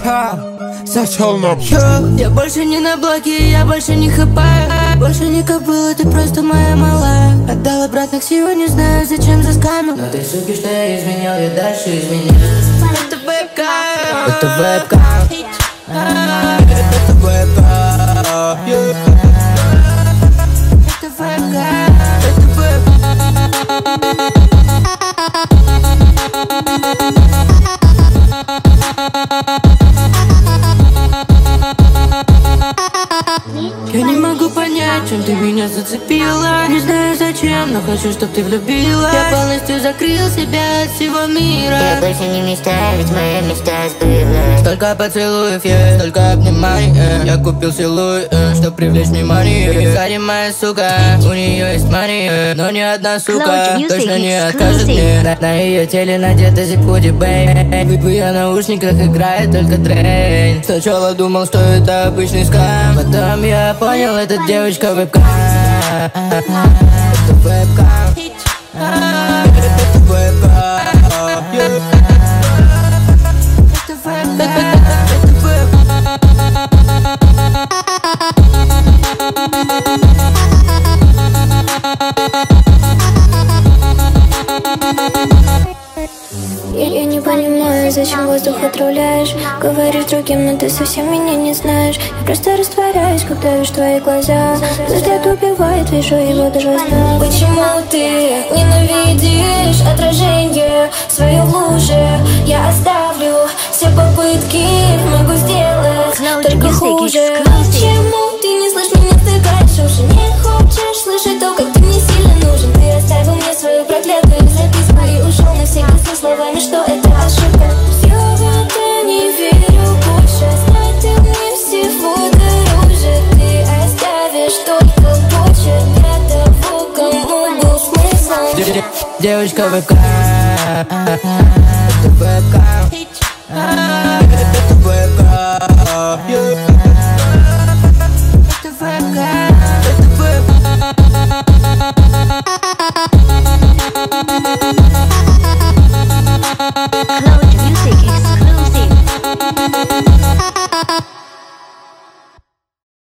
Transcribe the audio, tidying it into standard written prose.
Зачал на Я больше не на блоке, я больше не хапаю. Больше не кобыла, ты просто моя малая. Отдал обратно к силу, не знаю, зачем заскамил. Но ты суки, что я изменил, я дальше изменяю. Это вебка, это вебка, это вебка, это вебка, это вебка. Я не могу понять, чем ты меня зацепила. Не знаю зачем, но хочу, чтоб ты влюбилась. Я полностью закрыл себя от всего мира. Я больше не мечтаю, ведь моя мечта сбылась. Столько поцелуев, столько обниманий. Я купил силуй, чтоб привлечь внимание. Кстати, моя сука, у нее есть мания. Но ни одна сука точно не откажет мне. На ее теле надета зипуди, бэй. В ее наушниках играет только трейн. Сначала думал, что это обычный скам, потом я понял, это девочка вебка. Это вебка, это вебка, это вебка. Я не понимаю, зачем воздух отравляешь. Говоришь другим, но ты совсем меня не знаешь. Я просто растворяюсь, когда вижу твои глаза. Взгляд убивает, вижу его ужасно. Почему ты ненавидишь отражение свое в луже? Я оставлю все попытки, могу сделать только хуже. Почему ты не слышишь меня, стыкаешь уши? Не хочешь слышать то, как ты мне сильно нужен. Ты оставил мне свою проклятую записку и ушел навсегда со словами, что это ошибка. Я в это не верю больше. Знать ты мне всего дороже. Ты оставишь только почерк для того, кому был смысл. Девочка вебка, это вебка, это вебка, это вебка, это вебка.